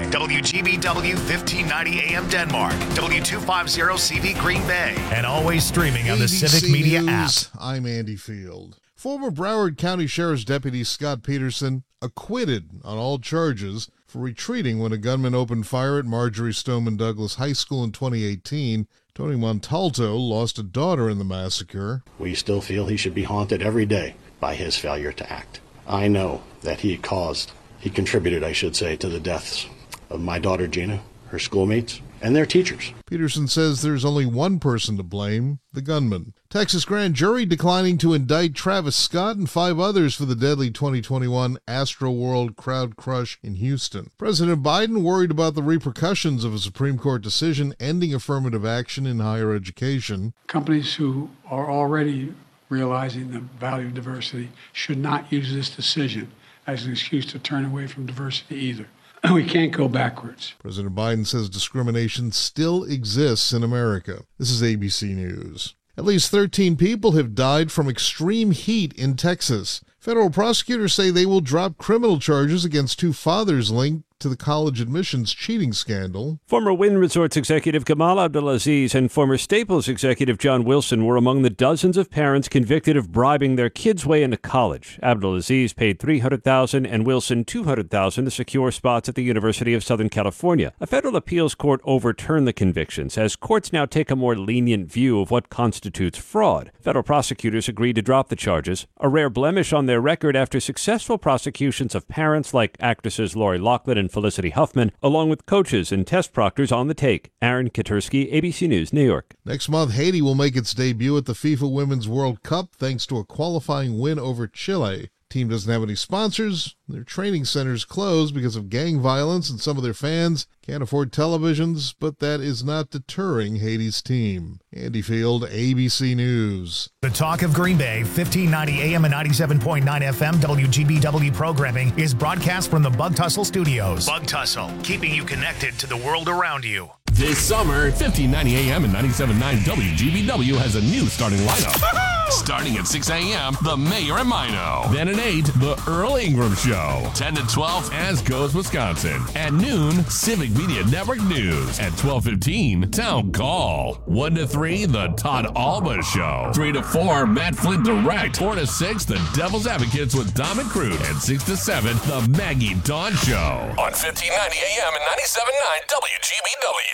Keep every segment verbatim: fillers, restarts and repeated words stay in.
W G B W fifteen ninety A M Denmark, W two fifty C V Green Bay, and always streaming on the A B C Civic Media News, app. I'm Andy Field. Former Broward County Sheriff's Deputy Scott Peterson acquitted on all charges for retreating when a gunman opened fire at Marjorie Stoneman Douglas High School in twenty eighteen. Tony Montalto lost a daughter in the massacre. We still feel he should be haunted every day by his failure to act. I know that he caused, he contributed, I should say, to the deaths of my daughter Gina, her schoolmates, and their teachers. Peterson says there's only one person to blame, the gunman. Texas grand jury declining to indict Travis Scott and five others for the deadly twenty twenty-one Astroworld crowd crush in Houston. President Biden worried about the repercussions of a Supreme Court decision ending affirmative action in higher education. Companies who are already realizing the value of diversity should not use this decision as an excuse to turn away from diversity either. We can't go backwards. President Biden says discrimination still exists in America. This is A B C News. At least thirteen people have died from extreme heat in Texas. Federal prosecutors say they will drop criminal charges against two fathers linked to the college admissions cheating scandal. Former Wynn Resorts executive Kamal Abdulaziz and former Staples executive John Wilson were among the dozens of parents convicted of bribing their kids' way into college. Abdulaziz paid three hundred thousand dollars and Wilson two hundred thousand dollars to secure spots at the University of Southern California. A federal appeals court overturned the convictions as courts now take a more lenient view of what constitutes fraud. Federal prosecutors agreed to drop the charges, a rare blemish on their record after successful prosecutions of parents like actresses Lori Loughlin and Felicity Huffman, along with coaches and test proctors on the take. Aaron Katursky, A B C News, New York. Next month, Haiti will make its debut at the FIFA Women's World Cup thanks to a qualifying win over Chile. Team doesn't have any sponsors. Their training centers closed because of gang violence, and some of their fans can't afford televisions, but that is not deterring Haiti's team. Andy Field, A B C News. The Talk of Green Bay, fifteen ninety A M and ninety-seven point nine F M W G B W programming is broadcast from the Bug Tussle Studios. Bug Tussle, keeping you connected to the world around you. This summer, fifteen ninety A M and ninety-seven point nine W G B W has a new starting lineup. Starting at six A M, The Mayor and Mino. Then at eight, The Earl Ingram Show. ten to twelve, As Goes Wisconsin. At noon, Civic Media Network News. At twelve fifteen, Town Call. one to three, The Todd Alba Show. three to four, Matt Flint Direct. four to six, The Devil's Advocates with Dom and Crute. And six to seven, The Maggie Dawn Show. On fifteen ninety A M and ninety-seven point nine W G B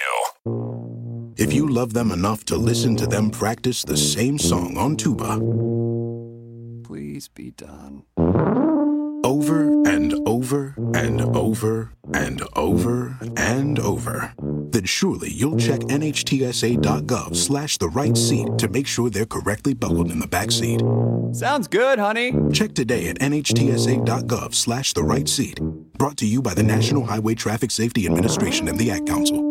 W. If you love them enough to listen to them practice the same song on tuba, please be done. Over and over and over and over and over, then surely you'll check nhtsa.gov slash the right seat to make sure they're correctly buckled in the back seat. Sounds good, honey. Check today at nhtsa.gov slash the right seat. Brought to you by the National Highway Traffic Safety Administration and the Ad Council.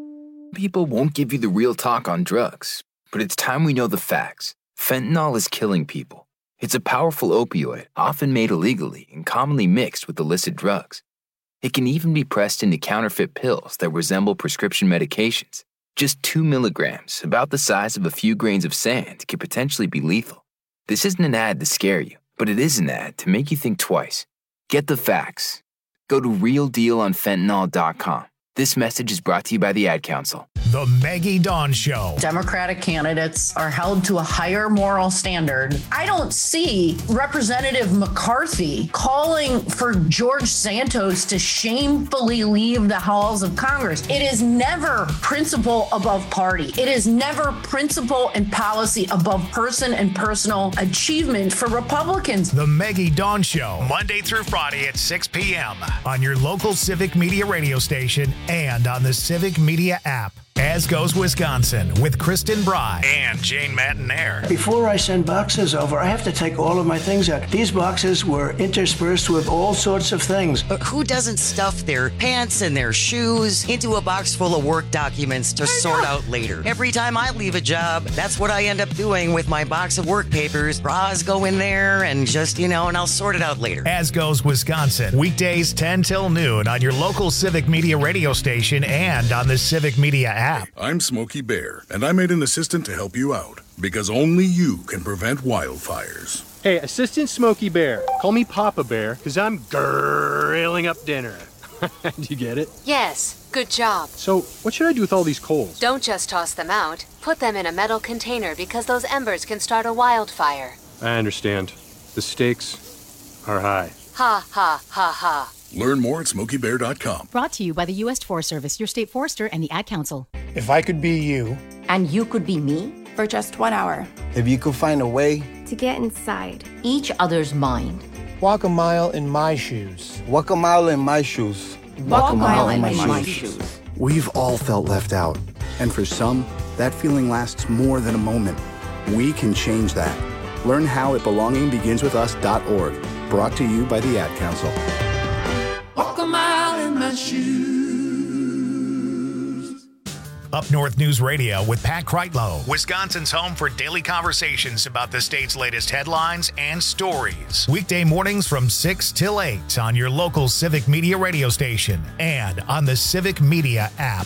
People won't give you the real talk on drugs, but it's time we know the facts. Fentanyl is killing people. It's a powerful opioid, often made illegally and commonly mixed with illicit drugs. It can even be pressed into counterfeit pills that resemble prescription medications. Just two milligrams, about the size of a few grains of sand, could potentially be lethal. This isn't an ad to scare you, but it is an ad to make you think twice. Get the facts. Go to real deal on fentanyl dot com. This message is brought to you by the Ad Council. The Maggie Dawn Show. Democratic candidates are held to a higher moral standard. I don't see Representative McCarthy calling for George Santos to shamefully leave the halls of Congress. It is never principle above party. It is never principle and policy above person and personal achievement for Republicans. The Maggie Dawn Show. Monday through Friday at six p.m. on your local Civic Media radio station and on the Civic Media app. As Goes Wisconsin with Kristen Bry and Jane Matinaire. Before I send boxes over, I have to take all of my things out. These boxes were interspersed with all sorts of things. But who doesn't stuff their pants and their shoes into a box full of work documents to sort out later? Every time I leave a job, that's what I end up doing with my box of work papers. Bras go in there and just, you know, and I'll sort it out later. As Goes Wisconsin, weekdays ten till noon on your local Civic Media radio station and on the Civic Media app. I'm Smokey Bear, and I made an assistant to help you out, because only you can prevent wildfires. Hey, Assistant Smokey Bear, call me Papa Bear, because I'm grilling up dinner. Did you get it? Yes, good job. So, what should I do with all these coals? Don't just toss them out. Put them in a metal container because those embers can start a wildfire. I understand. The stakes are high. Ha, ha, ha, ha. Learn more at smokey bear dot com. Brought to you by the U S Forest Service, your state forester, and the Ad Council. If I could be you. And you could be me. For just one hour. If you could find a way. To get inside. Each other's mind. Walk a mile in my shoes. Walk a mile in my shoes. Walk, Walk a mile, mile in, in my, my shoes. shoes. We've all felt left out. And for some, that feeling lasts more than a moment. We can change that. Learn how at belonging begins with us dot org. Brought to you by the Ad Council. Walk a mile in my shoes. Up North News Radio with Pat Kreitlow, Wisconsin's home for daily conversations about the state's latest headlines and stories. Weekday mornings from six till eight on your local Civic Media radio station and on the Civic Media app.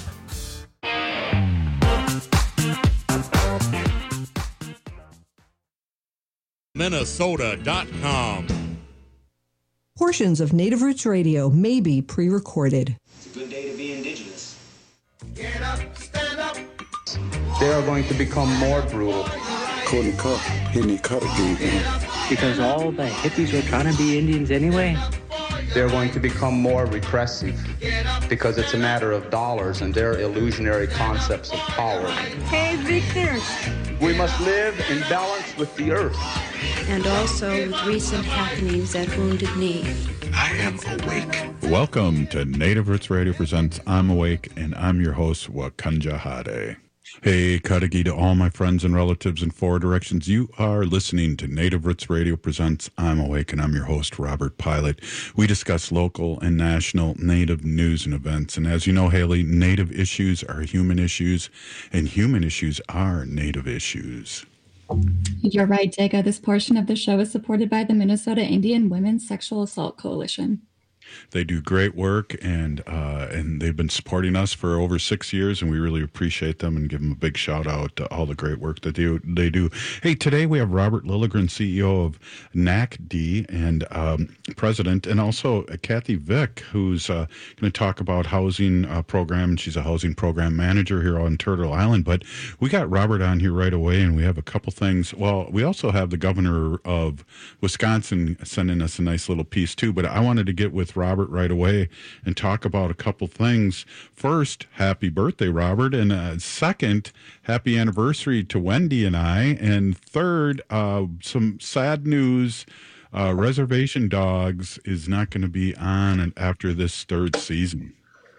Minnesota dot com. Portions of Native Roots Radio may be pre-recorded. It's a good day to be indigenous. Get up, stand up. They are going to become more brutal. Couldn't cut any cut because all the hippies were trying to be Indians anyway. They're going to become more repressive because it's a matter of dollars and their illusionary concepts of power. Hey, Victor. We must live in balance with the earth. And also with recent happenings at Wounded Knee. I am awake. Welcome to Native Roots Radio Presents I'm Awake, and I'm your host, Wakanja Hade. Hey, Kadagi to all my friends and relatives in four directions. You are listening to Native Roots Radio Presents I'm Awake, and I'm your host, Robert Pilot. We discuss local and national Native news and events. And as you know, Haley, Native issues are human issues, and human issues are Native issues. You're right, Jaga. This portion of the show is supported by the Minnesota Indian Women's Sexual Assault Coalition. They do great work, and uh, and they've been supporting us for over six years, and we really appreciate them and give them a big shout out to all the great work that they, they do. Hey, today we have Robert Lilligren, C E O of N A C D and um, president, and also Kathy Vick, who's uh, going to talk about housing uh, program, and she's a housing program manager here on Turtle Island. But we got Robert on here right away, and we have a couple things. Well, we also have the governor of Wisconsin sending us a nice little piece too, but I wanted to get with Robert right away and talk about a couple things. First, happy birthday, Robert. And uh, second, happy anniversary to Wendy and I. And third, uh, some sad news. Uh, Reservation Dogs is not going to be on after this third season.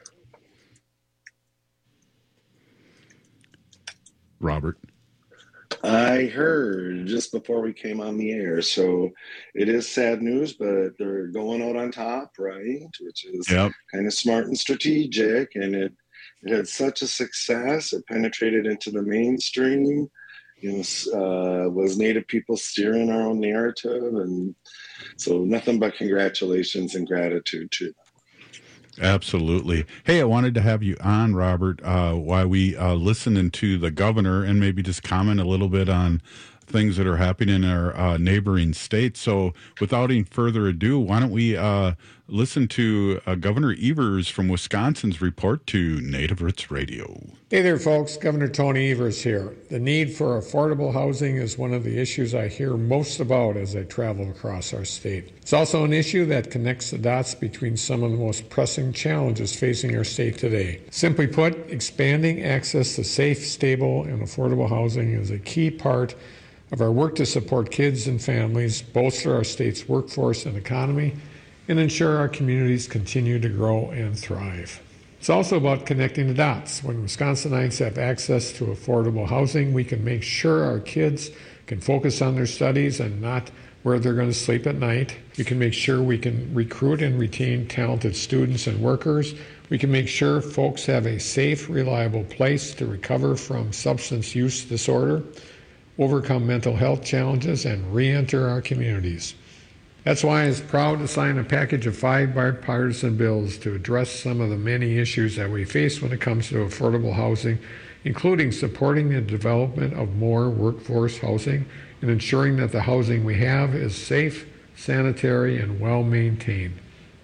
Robert. I heard just before we came on the air. So it is sad news, but they're going out on top, right? Which is yep. kind of smart and strategic. And it, it had such a success. It penetrated into the mainstream. You know, uh, was Native people steering our own narrative. And so nothing but congratulations and gratitude to them. Absolutely. Hey, I wanted to have you on, Robert, uh, while we uh, listen to the governor and maybe just comment a little bit on things that are happening in our uh, neighboring states. So without any further ado, why don't we uh, listen to uh, Governor Evers from Wisconsin's report to Native Roots Radio. Hey there, folks. Governor Tony Evers here. The need for affordable housing is one of the issues I hear most about as I travel across our state. It's also an issue that connects the dots between some of the most pressing challenges facing our state today. Simply put, expanding access to safe, stable, and affordable housing is a key part of our work to support kids and families, bolster our state's workforce and economy, and ensure our communities continue to grow and thrive. It's also about connecting the dots. When Wisconsinites have access to affordable housing, we can make sure our kids can focus on their studies and not where they're going to sleep at night. We can make sure we can recruit and retain talented students and workers. We can make sure folks have a safe, reliable place to recover from substance use disorder, overcome mental health challenges, and re-enter our communities. That's why I was proud to sign a package of five bipartisan bills to address some of the many issues that we face when it comes to affordable housing, including supporting the development of more workforce housing and ensuring that the housing we have is safe, sanitary, and well-maintained.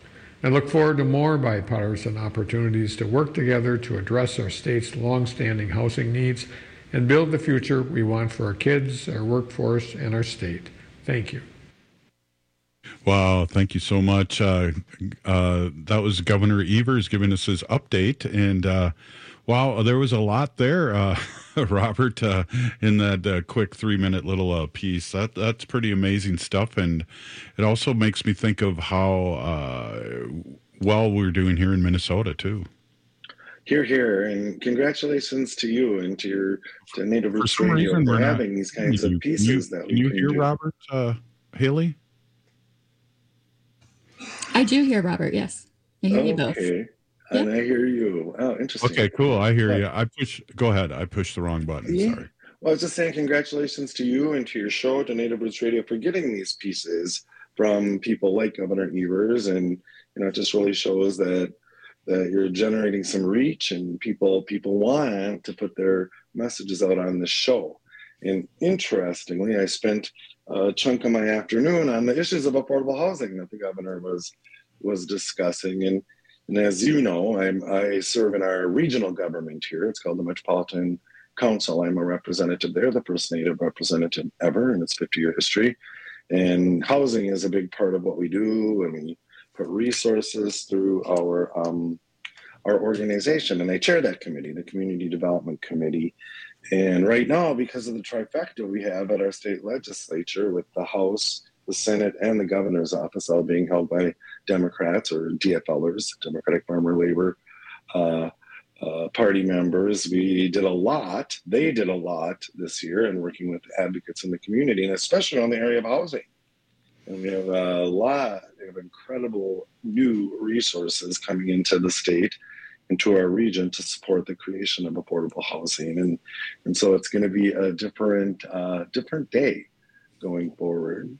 I look forward to more bipartisan opportunities to work together to address our state's longstanding housing needs and build the future we want for our kids, our workforce, and our state. Thank you. Wow, thank you so much. Uh, uh, that was Governor Evers giving us his update. And uh, wow, there was a lot there, uh, Robert, uh, in that uh, quick three-minute little uh, piece. That That's pretty amazing stuff. And it also makes me think of how uh, well we're doing here in Minnesota, too. Here, here, and congratulations to you and to your to Native Roots Radio for having these kinds of pieces that we can you can hear do. Robert, uh, Haley? I do hear Robert, yes. I hear you both. Okay, and I hear you. Oh, interesting. Okay, cool. I hear you. I push. Go ahead. I pushed the wrong button. Yeah. Sorry. Well, I was just saying congratulations to you and to your show, to Native Roots Radio, for getting these pieces from people like Governor Evers, and you know, it just really shows that that you're generating some reach, and people people want to put their messages out on the show. And interestingly, I spent a chunk of my afternoon on the issues of affordable housing that the governor was was discussing. And, and as you know, I'm, I serve in our regional government here. It's called the Metropolitan Council. I'm a representative there, the first Native representative ever in its fifty-year history. And housing is a big part of what we do, and we put resources through our um, our organization, and I chair that committee, the Community Development Committee. And right now, because of the trifecta we have at our state legislature with the House, the Senate, and the governor's office all being held by Democrats or D F Lers, Democratic Farmer Labor uh, uh, Party members, we did a lot. They did a lot this year in working with advocates in the community, and especially on the area of housing. And we have a lot of incredible new resources coming into the state, into our region, to support the creation of affordable housing. And and so it's going to be a different uh, different day going forward.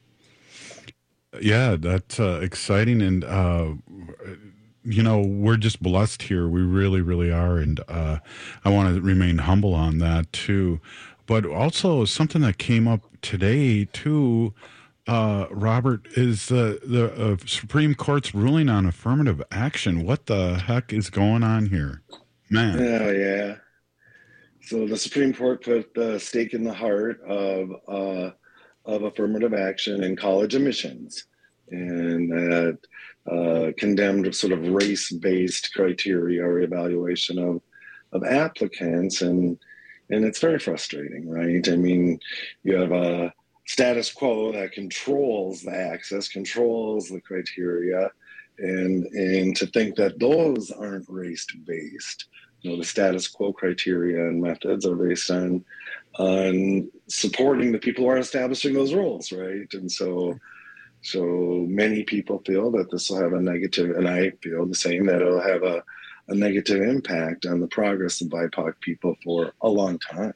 Yeah, that's uh, exciting. And, uh, you know, we're just blessed here. We really, really are. And uh, I want to remain humble on that, too. But also something that came up today, too, Uh, Robert, is uh, the uh, Supreme Court's ruling on affirmative action. What the heck is going on here? Man. Oh, yeah. So the Supreme Court put the stake in the heart of uh, of affirmative action in college admissions, and that uh, condemned sort of race-based criteria or evaluation of of applicants, and and it's very frustrating, right? I mean, you have a status quo that controls the access, controls the criteria, and and to think that those aren't race-based. You know, the status quo criteria and methods are based on on supporting the people who are establishing those rules, right? And so so many people feel that this will have a negative, and I feel the same, that it'll have a, a negative impact on the progress of B I P O C people for a long time.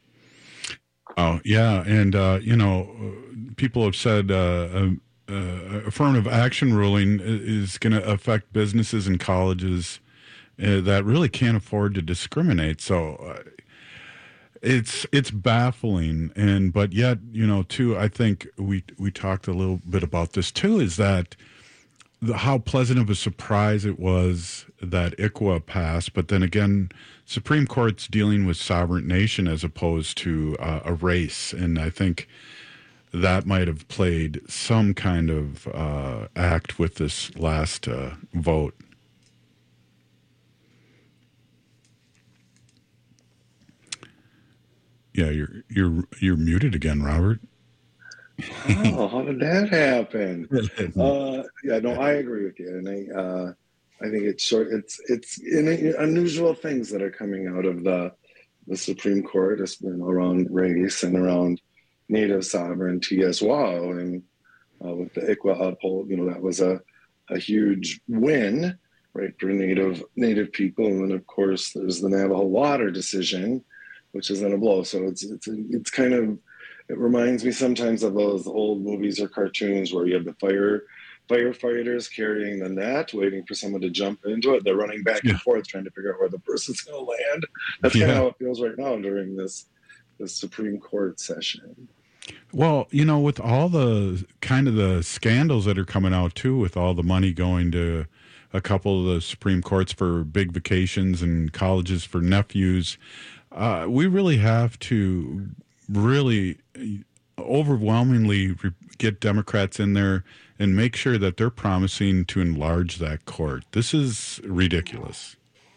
Oh, yeah. And, uh, you know, people have said uh, uh, uh, affirmative action ruling is going to affect businesses and colleges uh, that really can't afford to discriminate. So uh, it's it's baffling. And but yet, you know, too, I think we, we talked a little bit about this, too, is that the, how pleasant of a surprise it was that I C W A passed. But then again, Supreme Court's dealing with sovereign nation as opposed to uh, a race. And I think that might have played some kind of uh, act with this last uh, vote. Yeah, you're you're you're muted again, Robert. Oh, how did that happen? uh, yeah, no, I agree with you, and I, uh, I think it's short. It's it's in, unusual things that are coming out of the the Supreme Court, you know, around race and around Native sovereignty as well, and uh, with the I C W A uphold, you know, that was a a huge win, right, for Native Native people, and then of course there's the Navajo water decision, which is in a blow. So it's it's it's kind of, it reminds me sometimes of those old movies or cartoons where you have the fire firefighters carrying the net, waiting for someone to jump into it. They're running back yeah. and forth, trying to figure out where the person's going to land. That's yeah. kind of how it feels right now during this this Supreme Court session. Well, you know, with all the kind of the scandals that are coming out too, with all the money going to a couple of the Supreme Courts for big vacations and colleges for nephews, uh, we really have to really overwhelmingly re- get Democrats in there and make sure that they're promising to enlarge that court. This is ridiculous.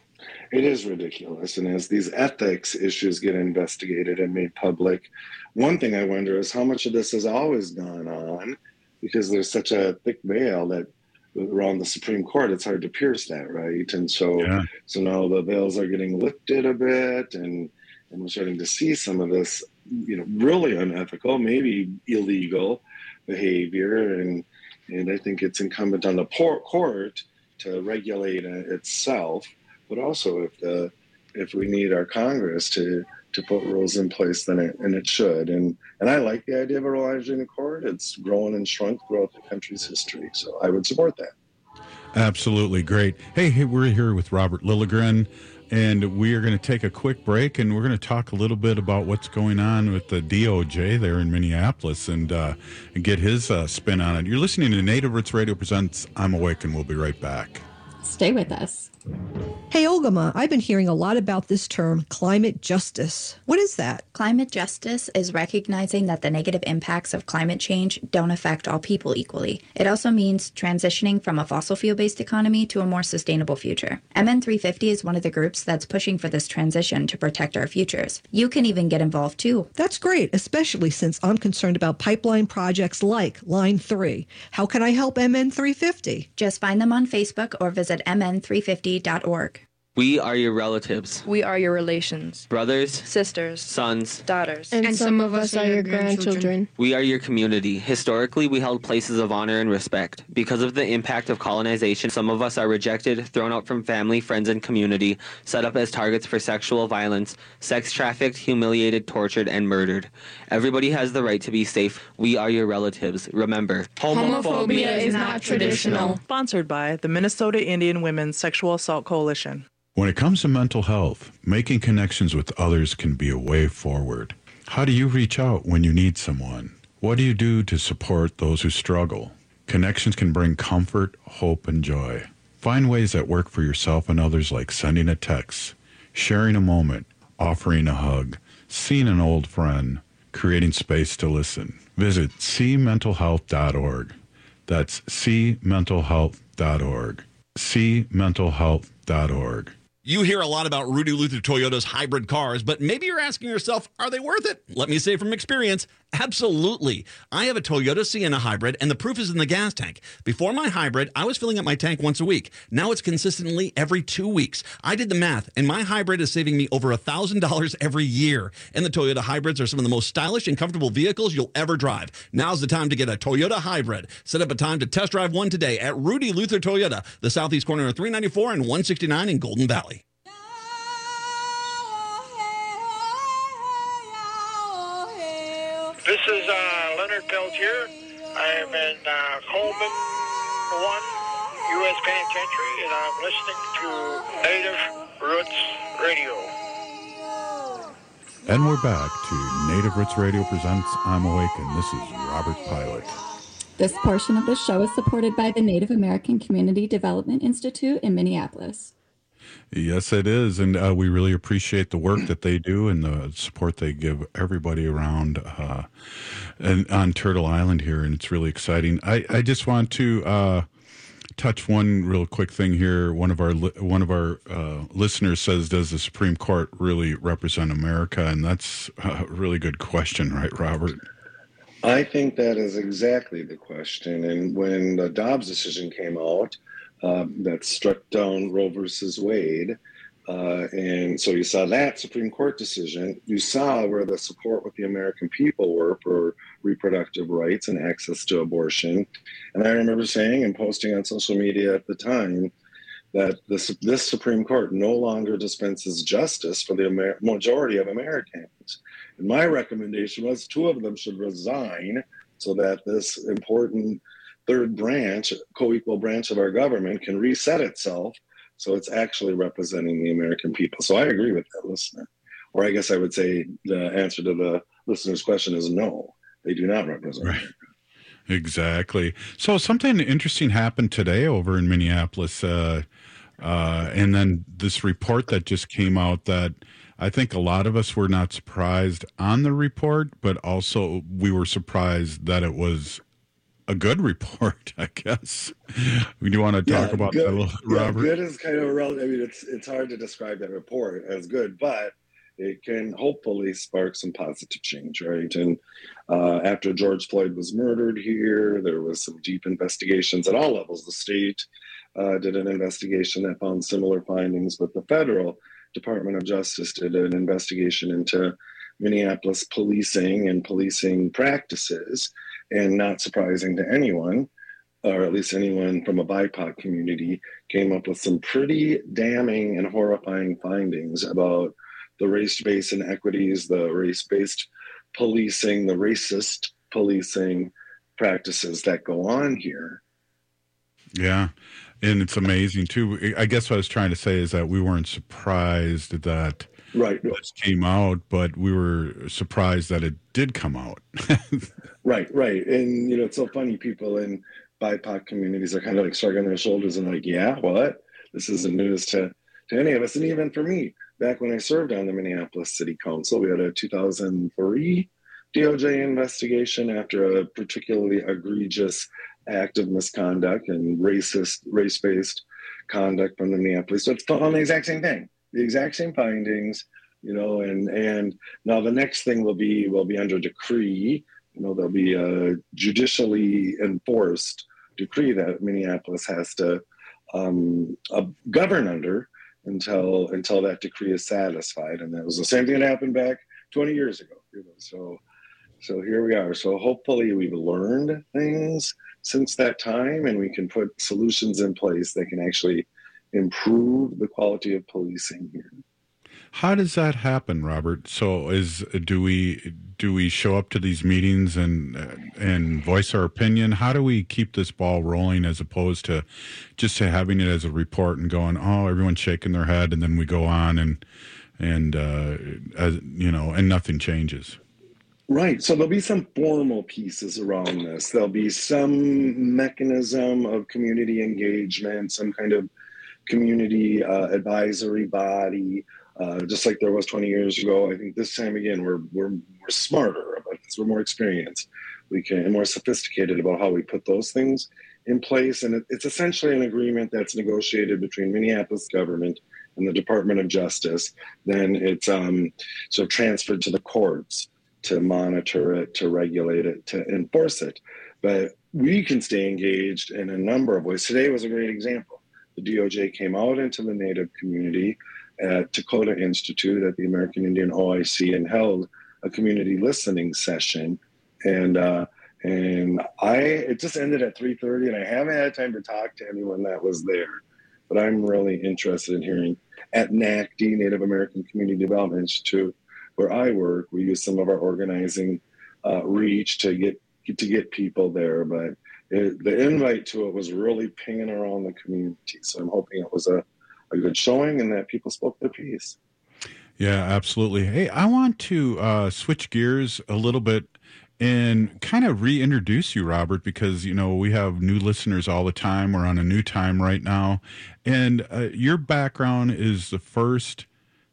It is ridiculous. And as these ethics issues get investigated and made public, one thing I wonder is how much of this has always gone on, because there's such a thick veil that around the Supreme Court, it's hard to pierce that, right? And so, yeah. so now the veils are getting lifted a bit, and, and we're starting to see some of this, you know, really unethical, maybe illegal behavior. And, and I think it's incumbent on the court to regulate itself. But also, if the if we need our Congress to, to put rules in place, then it and it should. And and I like the idea of enlarging the court. It's grown and shrunk throughout the country's history, so I would support that. Absolutely great. Hey, hey, we're here with Robert Lilligren, and we are going to take a quick break, and we're going to talk a little bit about what's going on with the D O J there in Minneapolis, and, uh, and get his uh, spin on it. You're listening to Native Roots Radio presents I'm Awake, and we'll be right back. Stay with us. Hey, Olgama, I've been hearing a lot about this term, climate justice. What is that? Climate justice is recognizing that the negative impacts of climate change don't affect all people equally. It also means transitioning from a fossil fuel-based economy to a more sustainable future. M N three fifty is one of the groups that's pushing for this transition to protect our futures. You can even get involved too. That's great, especially since I'm concerned about pipeline projects like Line three. How can I help M N three fifty? Just find them on Facebook or visit M N three fifty dot org. We are your relatives. We are your relations. Brothers. Sisters. Sons. Daughters. And, and some of us are your grandchildren. We are your community. Historically, we held places of honor and respect. Because of the impact of colonization, some of us are rejected, thrown out from family, friends, and community, set up as targets for sexual violence, sex trafficked, humiliated, tortured, and murdered. Everybody has the right to be safe. We are your relatives. Remember, homophobia, homophobia is not traditional. Sponsored by the Minnesota Indian Women's Sexual Assault Coalition. When it comes to mental health, making connections with others can be a way forward. How do you reach out when you need someone? What do you do to support those who struggle? Connections can bring comfort, hope, and joy. Find ways that work for yourself and others, like sending a text, sharing a moment, offering a hug, seeing an old friend, creating space to listen. Visit see mental health dot org. That's see mental health dot org. see mental health dot org. You hear a lot about Rudy Luther Toyota's hybrid cars, but maybe you're asking yourself, are they worth it? Let me say from experience, absolutely. I have a Toyota Sienna hybrid, and the proof is in the gas tank. Before my hybrid, I was filling up my tank once a week. Now it's consistently every two weeks. I did the math, and my hybrid is saving me over one thousand dollars every year. And the Toyota hybrids are some of the most stylish and comfortable vehicles you'll ever drive. Now's the time to get a Toyota hybrid. Set up a time to test drive one today at Rudy Luther Toyota, the southeast corner of three ninety-four and one sixty-nine in Golden Valley. This is uh, Leonard Peltier. I am in uh, Coleman one, U S Penitentiary, and I'm listening to Native Roots Radio. And we're back to Native Roots Radio presents I'm Awake, and this is Robert Pilot. This portion of the show is supported by the Native American Community Development Institute in Minneapolis. Yes, it is, and uh, we really appreciate the work that they do and the support they give everybody around uh, and on Turtle Island here, and it's really exciting. I, I just want to uh, touch one real quick thing here. One of our li- one of our uh, listeners says, "Does the Supreme Court really represent America?" And that's a really good question, right, Robert? I think that is exactly the question. And when the Dobbs decision came out, Uh, that struck down Roe versus Wade. Uh, and so you saw that Supreme Court decision. You saw where the support with the American people were for reproductive rights and access to abortion. And I remember saying and posting on social media at the time that this, this Supreme Court no longer dispenses justice for the Amer- majority of Americans. And my recommendation was two of them should resign so that this important third branch, co-equal branch of our government, can reset itself so it's actually representing the American people. So I agree with that listener. Or I guess I would say the answer to the listener's question is no. They do not represent Right. America. Exactly. So something interesting happened today over in Minneapolis, uh, uh, and then this report that just came out that I think a lot of us were not surprised on the report, but also we were surprised that it was a good report, I guess. We do want to talk Yeah, about good, that a little, yeah, Robert. good is kind of relevant. I mean, it's it's hard to describe that report as good, but it can hopefully spark some positive change, right? And uh, after George Floyd was murdered here, there was some deep investigations at all levels. The state uh, did an investigation that found similar findings, but the federal Department of Justice did an investigation into Minneapolis policing and policing practices. And not surprising to anyone, or at least anyone from a B I P O C community, came up with some pretty damning and horrifying findings about the race-based inequities, the race-based policing, the racist policing practices that go on here. Yeah. And it's amazing, too. I guess what I was trying to say is that we weren't surprised that right. this came out, but we were surprised that it did come out. Right, right. And, you know, it's so funny. People in B I P O C communities are kind of like shrugging their shoulders and like, yeah, what? This isn't news to, to any of us. And even for me, back when I served on the Minneapolis City Council, we had a two thousand three D O J investigation after a particularly egregious act of misconduct and racist, race-based conduct from the Minneapolis. So it's on the exact same thing, the exact same findings, you know, and, and now the next thing will be, will be under decree. You know, there'll be a judicially enforced decree that Minneapolis has to um, uh, govern under until until that decree is satisfied. And that was the same thing that happened back twenty years ago. You know, so so here we are. So hopefully we've learned things since that time, and we can put solutions in place that can actually improve the quality of policing here. How does that happen, Robert? So is do we do we show up to these meetings and and voice our opinion? How do we keep this ball rolling as opposed to just having it as a report and going, oh, everyone's shaking their head, and then we go on and and uh, as, you know, and nothing changes? Right. So there'll be some formal pieces around this. There'll be some mechanism of community engagement, some kind of community uh, advisory body. Uh, just like there was twenty years ago. I think this time again we're we're we're smarter about this. We're more experienced. We can and more sophisticated about how we put those things in place. And it, it's essentially an agreement that's negotiated between Minneapolis government and the Department of Justice. Then it's um, sort of transferred to the courts to monitor it, to regulate it, to enforce it. But we can stay engaged in a number of ways. Today was a great example. The D O J came out into the Native community at Dakota Institute at the American Indian O I C and held a community listening session. And uh, and I it just ended at three thirty, and I haven't had time to talk to anyone that was there. But I'm really interested in hearing at N A C D, Native American Community Development Institute, where I work. We use some of our organizing uh, reach to get to get people there. But it, the invite to it was really pinging around the community. So I'm hoping it was a a good showing and that people spoke their piece. Yeah, absolutely. Hey, I want to uh, switch gears a little bit and kind of reintroduce you, Robert, because, you know, we have new listeners all the time. We're on a new time right now. And uh, your background is the first,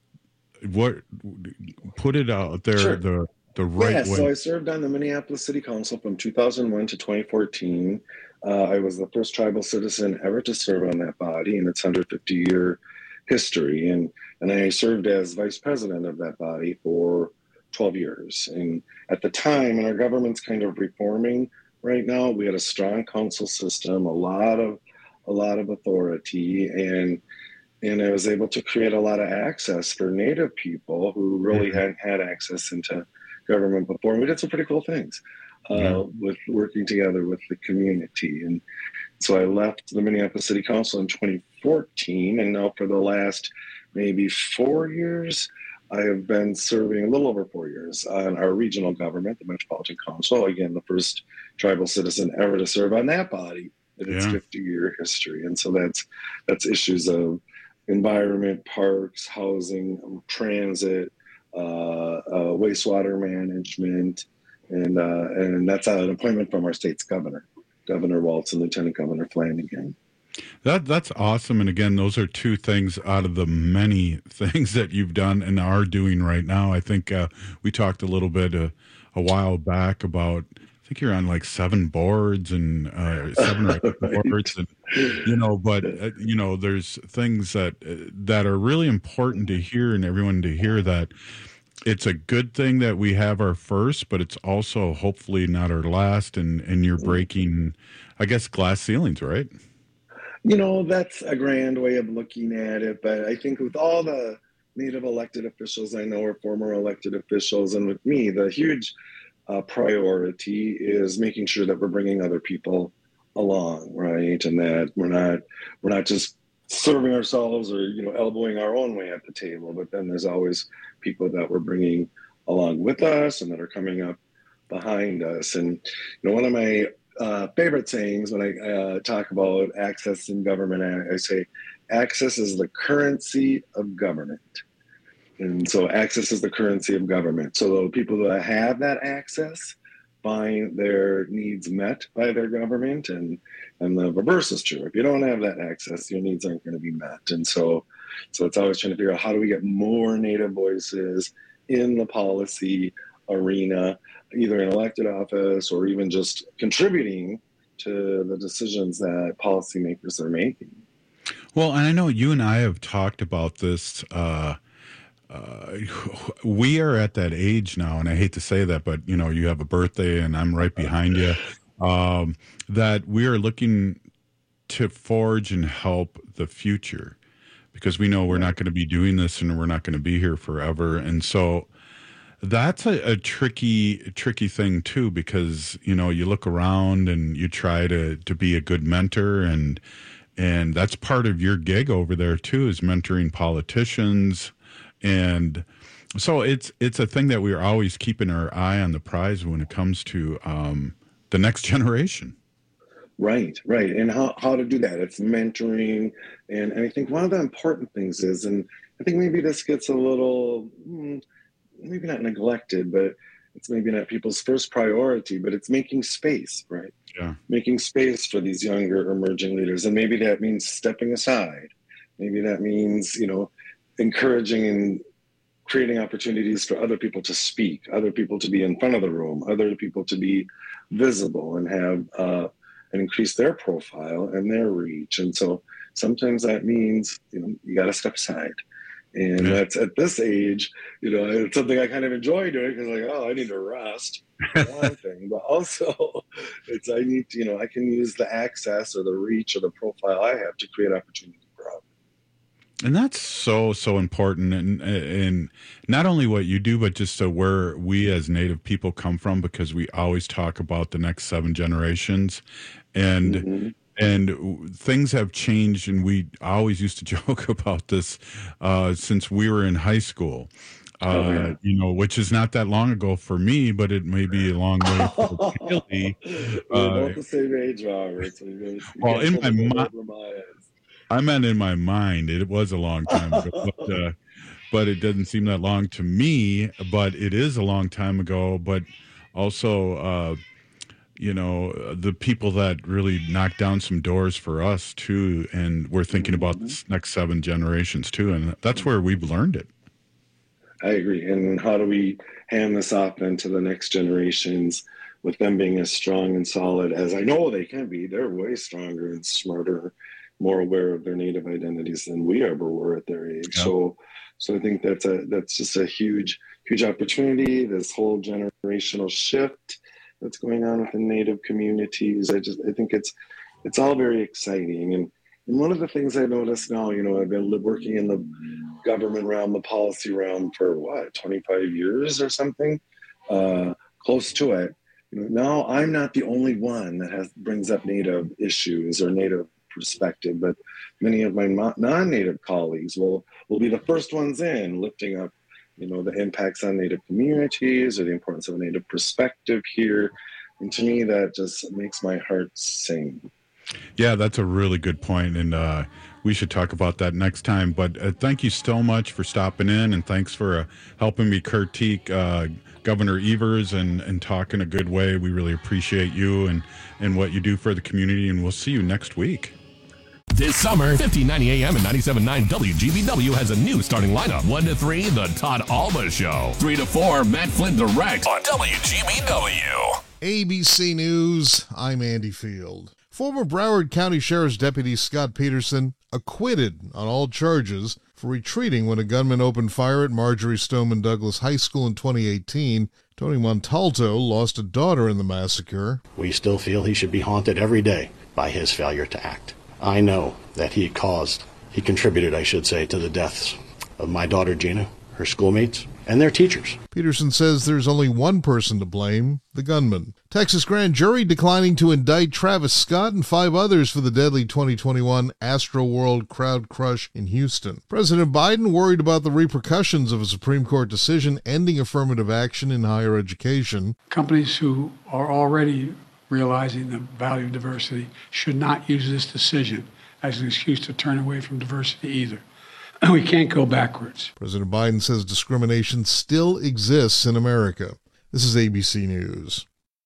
what, put it out there, Sure. the the right yeah, way. So I served on the Minneapolis City Council from two thousand one to twenty fourteen. Uh, I was the first tribal citizen ever to serve on that body in its one hundred fifty year history. And, and I served as vice president of that body for twelve years. And at the time, and our government's kind of reforming right now, we had a strong council system, a lot of a lot of authority, and and I was able to create a lot of access for Native people who really hadn't had access into government before. And we did some pretty cool things. Uh, yeah. with working together with the community. And so I left the Minneapolis City Council in twenty fourteen, and now for the last maybe four years, I have been serving, a little over four years, on our regional government, the Metropolitan Council, again, the first tribal citizen ever to serve on that body in its fifty year history. And so that's that's issues of environment, parks, housing, transit, uh, uh, wastewater management, And uh, and that's an appointment from our state's governor, Governor Walz and Lieutenant Governor Flanagan. That that's awesome. And again, those are two things out of the many things that you've done and are doing right now. I think uh, we talked a little bit uh, a while back about, I think you're on like seven boards and uh, seven or eight boards, and you know, but uh, you know, there's things that uh, that are really important to hear and everyone to hear, that it's a good thing that we have our first, but it's also hopefully not our last. And and you're breaking, I guess, glass ceilings, right? You know, that's a grand way of looking at it, but I think with all the Native elected officials I know, or former elected officials, and with me, the huge uh, priority is making sure that we're bringing other people along, right? And that we're not we're not just serving ourselves or, you know, elbowing our own way at the table, but then there's always people that we're bringing along with us and that are coming up behind us. And, you know, one of my uh, favorite sayings when I uh, talk about access in government, I, I say, access is the currency of government. And so access is the currency of government. So the people that have that access find their needs met by their government, and and the reverse is true. If you don't have that access, your needs aren't going to be met. And so so it's always trying to figure out, how do we get more Native voices in the policy arena, either in elected office or even just contributing to the decisions that policymakers are making. Well, and I know you and I have talked about this. Uh, uh, we are at that age now, and I hate to say that, but you know, you have a birthday, and I'm right behind you. Um, that we are looking to forge and help the future, because we know we're not going to be doing this, and we're not going to be here forever, and so that's a, a tricky, tricky thing too, because you know, you look around and you try to to be a good mentor, and. And that's part of your gig over there too, is mentoring politicians. And so it's it's a thing that we're always keeping our eye on the prize when it comes to um, the next generation. Right, right. And how, how to do that. It's mentoring. And, and I think one of the important things is, and I think maybe this gets a little, maybe not neglected, but it's maybe not people's first priority, but it's making space, right? Yeah. Making space for these younger emerging leaders. And maybe that means stepping aside. Maybe that means, you know, encouraging and creating opportunities for other people to speak, other people to be in front of the room, other people to be visible and have uh, and increase their profile and their reach. And so sometimes that means, you know, you got to step aside. And yeah. That's at this age, you know, it's something I kind of enjoy doing, because like, oh, I need to rest. One thing, but also it's, I need to, you know, I can use the access or the reach or the profile I have to create opportunity for others. And that's so, so important. And, and not only what you do, but just to where we as Native people come from, because we always talk about the next seven generations. And mm-hmm. And things have changed, and we always used to joke about this uh, since we were in high school, uh, oh, yeah. you know, which is not that long ago for me, but it may be a long way for Kelly. We're uh, both the same age, Robert. So you well, in my mind, I meant in my mind, it was a long time ago, but, uh, but it doesn't seem that long to me, but it is a long time ago. But also, uh, you know, the people that really knocked down some doors for us too, and we're thinking about the next seven generations too, and that's where we've learned it. I agree. And how do we hand this off then to the next generations, with them being as strong and solid as I know they can be? They're way stronger and smarter, more aware of their Native identities than we ever were at their age. Yep. So, so I think that's a that's just a huge, huge opportunity. This whole generational shift that's going on within Native communities. I just, I think it's, it's all very exciting. And, and one of the things I notice now, you know, I've been working in the government realm, the policy realm for what, twenty-five years or something, uh, close to it. You know, now I'm not the only one that has brings up Native issues or Native perspective, but many of my non-Native colleagues will, will be the first ones in lifting up, you know, the impacts on Native communities or the importance of a Native perspective here. And to me, that just makes my heart sing. Yeah, that's a really good point. And uh, we should talk about that next time. But uh, thank you so much for stopping in, and thanks for uh, helping me critique uh, Governor Evers and, and talk in a good way. We really appreciate you and, and what you do for the community, and we'll see you next week. This summer, fifteen ninety A M and ninety-seven point nine W G B W has a new starting lineup. one to three, The Todd Alba Show. three to four, Matt Flynn Direct on W G B W. A B C News, I'm Andy Field. Former Broward County Sheriff's Deputy Scott Peterson acquitted on all charges for retreating when a gunman opened fire at Marjorie Stoneman Douglas High School in twenty eighteen. Tony Montalto lost a daughter in the massacre. We still feel he should be haunted every day by his failure to act. I know that he caused, he contributed, I should say, to the deaths of my daughter Gina, her schoolmates, and their teachers. Peterson says there's only one person to blame, the gunman. Texas grand jury declining to indict Travis Scott and five others for the deadly twenty twenty-one Astroworld crowd crush in Houston. President Biden worried about the repercussions of a Supreme Court decision ending affirmative action in higher education. Companies who are already realizing the value of diversity should not use this decision as an excuse to turn away from diversity either. We can't go backwards. President Biden says discrimination still exists in America. This is A B C News.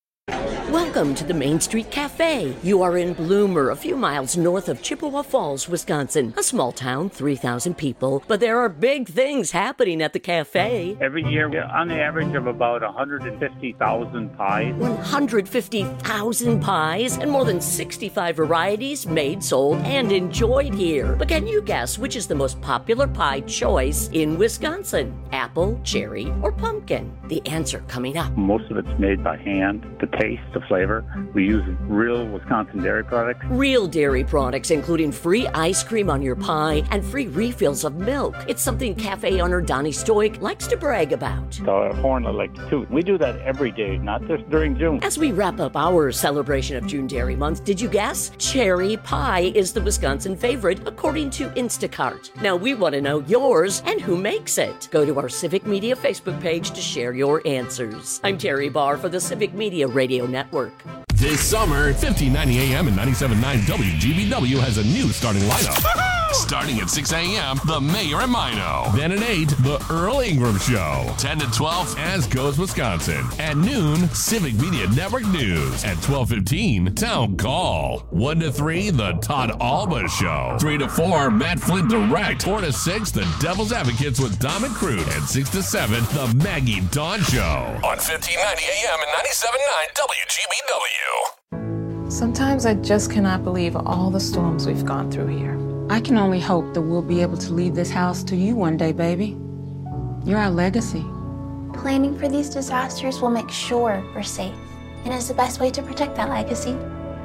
Welcome to the Main Street Cafe. You are in Bloomer, a few miles north of Chippewa Falls, Wisconsin. A small town, three thousand people, but there are big things happening at the cafe. Every year, on the average of about one hundred fifty thousand pies. one hundred fifty thousand pies and more than sixty-five varieties made, sold, and enjoyed here. But can you guess which is the most popular pie choice in Wisconsin? Apple, cherry, or pumpkin? The answer coming up. Most of it's made by hand. The taste, the flavor. We use real Wisconsin dairy products. Real dairy products, including free ice cream on your pie and free refills of milk. It's something cafe owner Donnie Stoic likes to brag about. The horn I like to toot. We do that every day, not just during June. As we wrap up our celebration of June Dairy Month, did you guess? Cherry pie is the Wisconsin favorite, according to Instacart. Now we want to know yours and who makes it. Go to our Civic Media Facebook page to share your answers. I'm Terry Barr for the Civic Media Radio Network. This summer, fifteen ninety A M and ninety-seven point nine W G B W has a new starting lineup. Starting at six A M, The Mayor and Mino. Then at eight, The Earl Ingram Show. ten to twelve, As Goes Wisconsin. At noon, Civic Media Network News. At twelve fifteen, Town Call. one to three, The Todd Alba Show. three to four, Matt Flynn Direct. four to six, The Devil's Advocates with Dom and Crude. And six to seven, The Maggie Dawn Show. On fifteen ninety A M and ninety-seven point nine W G B W. Sometimes I just cannot believe all the storms we've gone through here. I can only hope that we'll be able to leave this house to you one day, baby. You're our legacy. Planning for these disasters will make sure we're safe, and is the best way to protect that legacy.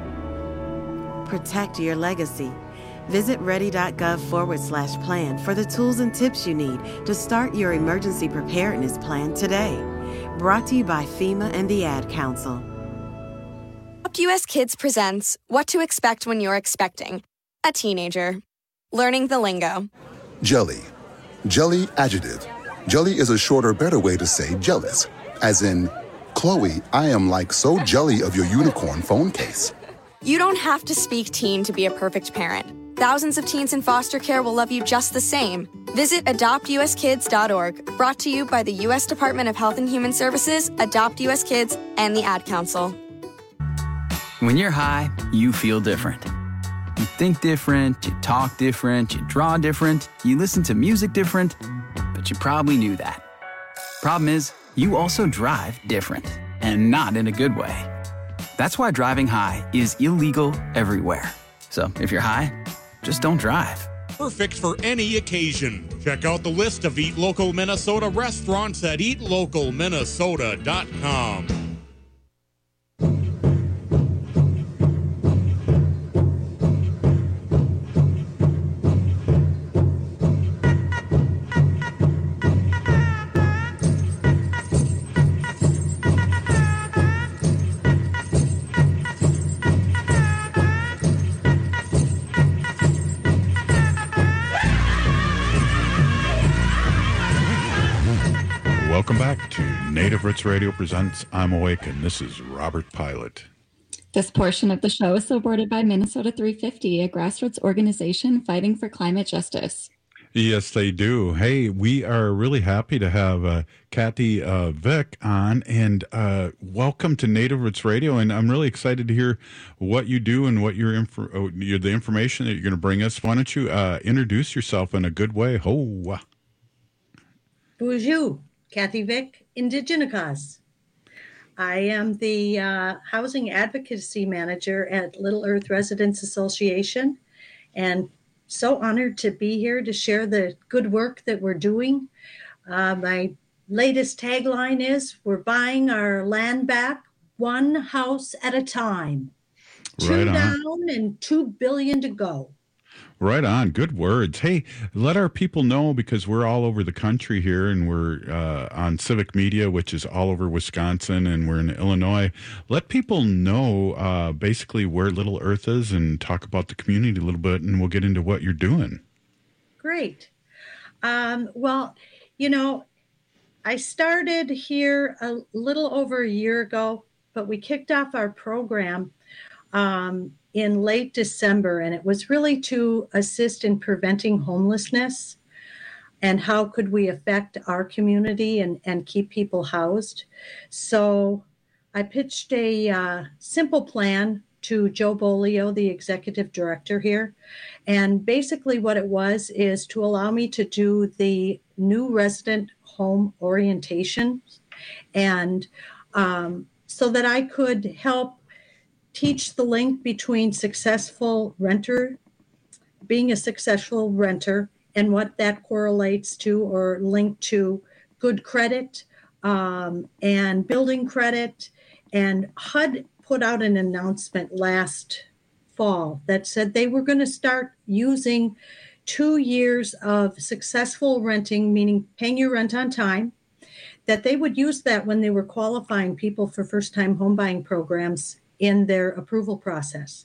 Protect your legacy. Visit ready.gov forward slash plan for the tools and tips you need to start your emergency preparedness plan today. Brought to you by FEMA and the Ad Council. Adopt U S Kids presents What to Expect When You're Expecting a Teenager. Learning the lingo. Jelly. Jelly adjective. Jelly is a shorter, better way to say jealous. As in, Chloe, I am like so jelly of your unicorn phone case. You don't have to speak teen to be a perfect parent. Thousands of teens in foster care will love you just the same. Visit adopt u s kids dot org. Brought to you by the U S Department of Health and Human Services, Adopt U S Kids, and the Ad Council. When you're high, you feel different. You think different, you talk different, you draw different, you listen to music different, but you probably knew that. Problem is, you also drive different, and not in a good way. That's why driving high is illegal everywhere. So if you're high, just don't drive. Perfect for any occasion. Check out the list of Eat Local Minnesota restaurants at eat local minnesota dot com. Welcome back to Native Roots Radio presents I'm Awake, and this is Robert Pilot. This portion of the show is supported by Minnesota three fifty, a grassroots organization fighting for climate justice. Yes, they do. Hey, we are really happy to have uh, Kathy uh, Vick on, and uh, welcome to Native Roots Radio. And I'm really excited to hear what you do and what your info, oh, your, the information that you're going to bring us. Why don't you uh, introduce yourself in a good way? Ho. Bonjour, Kathy Vick, Indigenicas. I am the uh, Housing Advocacy Manager at Little Earth Residents Association, and so honored to be here to share the good work that we're doing. Uh, my latest tagline is, we're buying our land back one house at a time. Two Right on. down and two billion to go. Right on. Good words. Hey, let our people know, because we're all over the country here, and we're uh, on Civic Media, which is all over Wisconsin, and we're in Illinois. Let people know uh, basically where Little Earth is and talk about the community a little bit, and we'll get into what you're doing. Great. Um, well, you know, I started here a little over a year ago, but we kicked off our program um, in late December, and it was really to assist in preventing homelessness and how could we affect our community and, and keep people housed. So I pitched a uh, simple plan to Joe Bolio, the executive director here. And basically what it was is to allow me to do the new resident home orientation, and um, so that I could help teach the link between successful renter, being a successful renter, and what that correlates to or linked to good credit um, and building credit. And H U D put out an announcement last fall that said they were going to start using two years of successful renting, meaning paying your rent on time, that they would use that when they were qualifying people for first-time home buying programs in their approval process.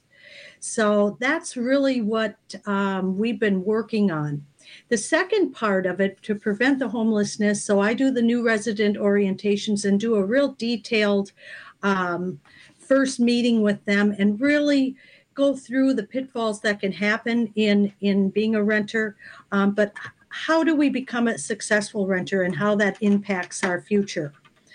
So that's really what um, we've been working on. The second part of it, to prevent the homelessness, so I do the new resident orientations and do a real detailed um, first meeting with them and really go through the pitfalls that can happen in, in being a renter, um, but how do we become a successful renter and how that impacts our future.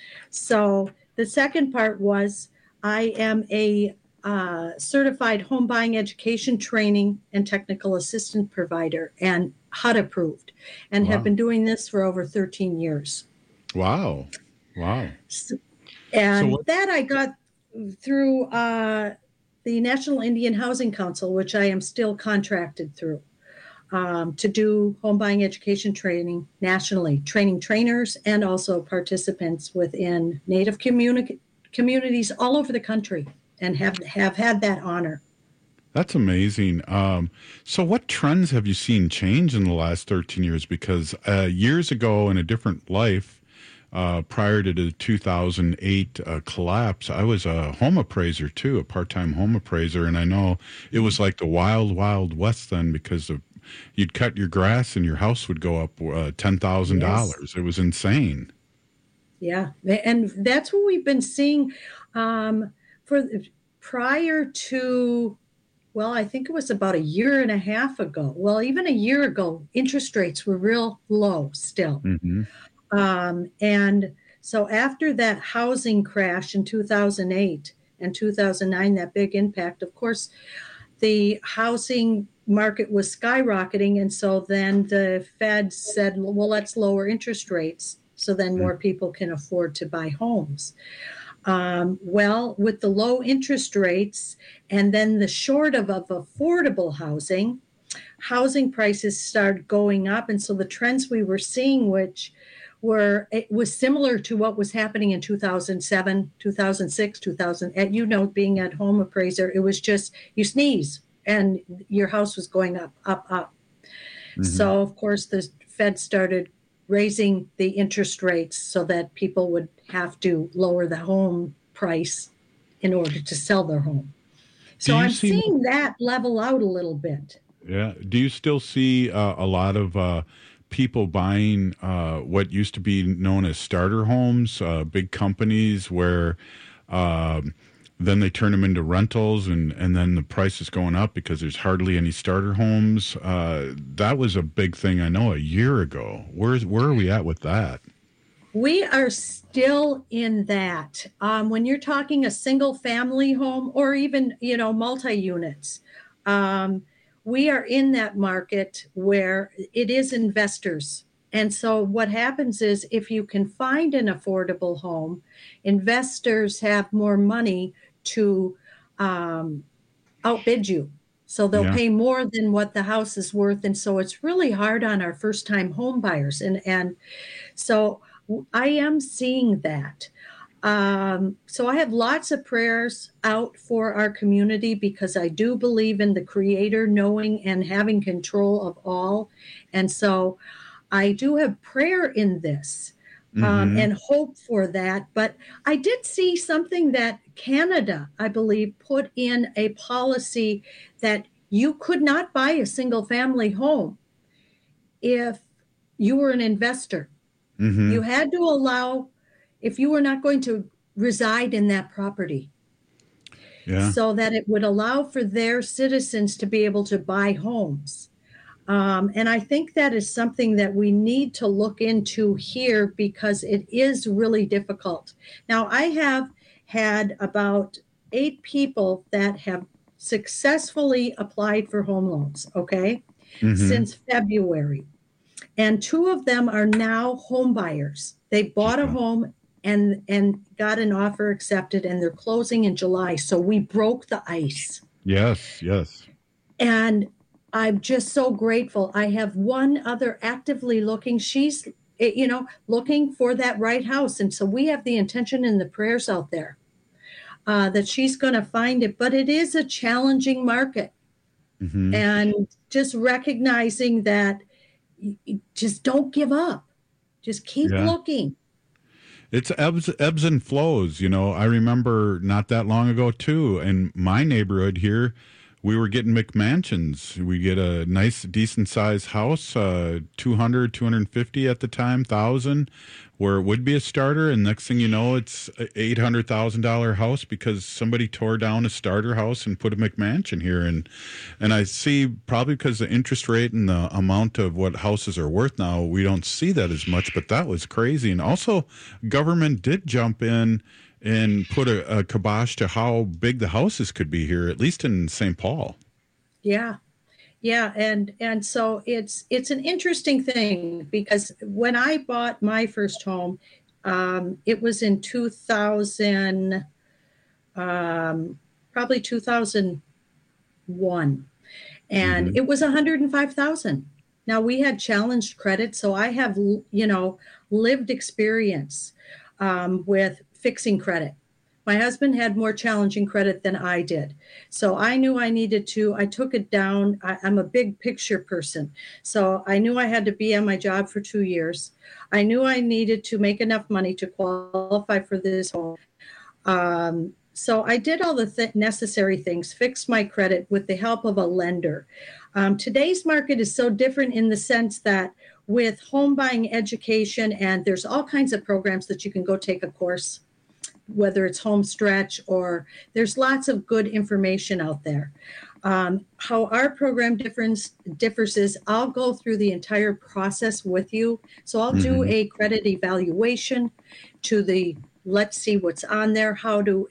So the second part was, I am a uh, certified home buying education training and technical assistant provider, and H U D approved, and Wow. have been doing this for over thirteen years. Wow. Wow. So, and So what- that I got through uh, the National Indian Housing Council, which I am still contracted through um, to do home buying education training nationally, training trainers and also participants within Native communi- communities all over the country, and have, have had that honor. That's amazing. Um, so what trends have you seen change in the last thirteen years? Because uh, years ago, in a different life, uh, prior to the two thousand eight uh, collapse, I was a home appraiser too, a part-time home appraiser. And I know it was like the wild, wild west then, because of, you'd cut your grass and your house would go up uh, ten thousand dollars. Yes. It was insane. Yeah. And that's what we've been seeing um, for prior to, well, I think it was about a year and a half ago. Well, even a year ago, interest rates were real low still. Mm-hmm. Um, and so after that housing crash in two thousand eight and two thousand nine, that big impact, of course, the housing market was skyrocketing. And so then the Fed said, well, let's lower interest rates so then more people can afford to buy homes. Um, well, with the low interest rates and then the short of, of affordable housing, housing prices started going up. And so the trends we were seeing, which were, it was similar to what was happening in two thousand seven, two thousand six, two thousand, and you know, being at home appraiser, it was just, you sneeze and your house was going up, up, up. Mm-hmm. So of course the Fed started raising the interest rates so that people would have to lower the home price in order to sell their home. So I'm see, seeing that level out a little bit. Yeah. Do you still see uh, a lot of uh, people buying uh, what used to be known as starter homes, uh, big companies where, uh, then they turn them into rentals, and, and then the price is going up because there's hardly any starter homes. Uh, that was a big thing, I know, a year ago. Where's, where are we at with that? We are still in that. Um, when you're talking a single family home or even, you know, multi-units, um, we are in that market where it is investors. And so what happens is if you can find an affordable home, investors have more money to um, outbid you. So they'll Yeah. pay more than what the house is worth. And so it's really hard on our first time home buyers. And, and so I am seeing that. Um, so I have lots of prayers out for our community because I do believe in the Creator knowing and having control of all. And so I do have prayer in this um, Mhm. and hope for that. But I did see something that Canada, I believe, put in a policy that you could not buy a single family home if you were an investor. Mhm. You had to allow, if you were not going to reside in that property, Yeah. so that it would allow for their citizens to be able to buy homes. Um, and I think that is something that we need to look into here because it is really difficult. Now, I have had about eight people that have successfully applied for home loans, okay, Mhm. since February. And two of them are now home buyers. They bought a home and and got an offer accepted, and they're closing in July. So we broke the ice. Yes, yes. And I'm just so grateful. I have one other actively looking. She's, eh, you know, looking for that right house. And so we have the intention and the prayers out there uh, that she's going to find it. But it is a challenging market. Mhm. And just recognizing that y- y- just don't give up. Just keep Yeah. looking. It's ebbs, ebbs and flows. You know, I remember not that long ago, too, in my neighborhood here, we were getting McMansions. We get a nice, decent-sized house, uh, two hundred, two hundred fifty at the time, thousand, where it would be a starter, and next thing you know, it's a eight hundred thousand dollars house because somebody tore down a starter house and put a McMansion here. And and I see, probably because the interest rate and the amount of what houses are worth now, we don't see that as much, but that was crazy. And also, government did jump in and put a, a kibosh to how big the houses could be here, at least in Saint Paul. Yeah. Yeah, and and so it's it's an interesting thing because when I bought my first home, um, it was in two thousand, um, probably two thousand one, and Mhm. it was one hundred five thousand. Now we had challenged credit, so I have you know lived experience um, with fixing credit. My husband had more challenging credit than I did. So I knew I needed to, I took it down. I, I'm a big picture person. So I knew I had to be on my job for two years. I knew I needed to make enough money to qualify for this home. Um, so I did all the th- necessary things, fixed my credit with the help of a lender. Um, today's market is so different in the sense that with home buying education, and there's all kinds of programs that you can go take a course, whether it's Home Stretch or there's lots of good information out there. Um, how our program difference differs is I'll go through the entire process with you. So I'll do Mhm. a credit evaluation to the, let's see what's on there. How do,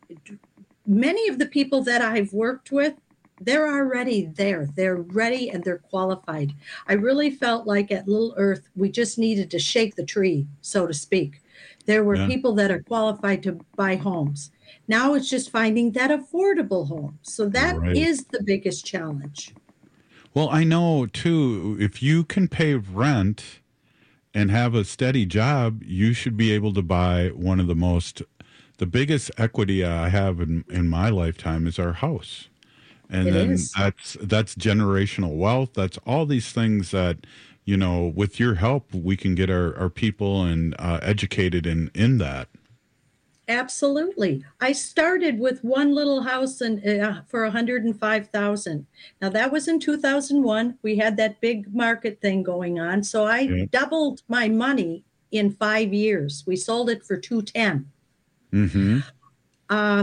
many of the people that I've worked with, they're already there. They're ready and they're qualified. I really felt like at Little Earth, we just needed to shake the tree, so to speak. There were Yeah. people that are qualified to buy homes. Now it's just finding that affordable home. So that is Right. the biggest challenge. Well, I know, too, if you can pay rent and have a steady job, you should be able to buy one of the most, the biggest equity I have in, in my lifetime is our house. And It then is. that's that's generational wealth. That's all these things that, you know, with your help, we can get our, our people and uh, educated in, in that. Absolutely. I started with one little house and uh, for one hundred five thousand. Now that was in two thousand one. We had that big market thing going on. So I Yeah. doubled my money in five years. We sold it for two ten. Mm-hmm. Um,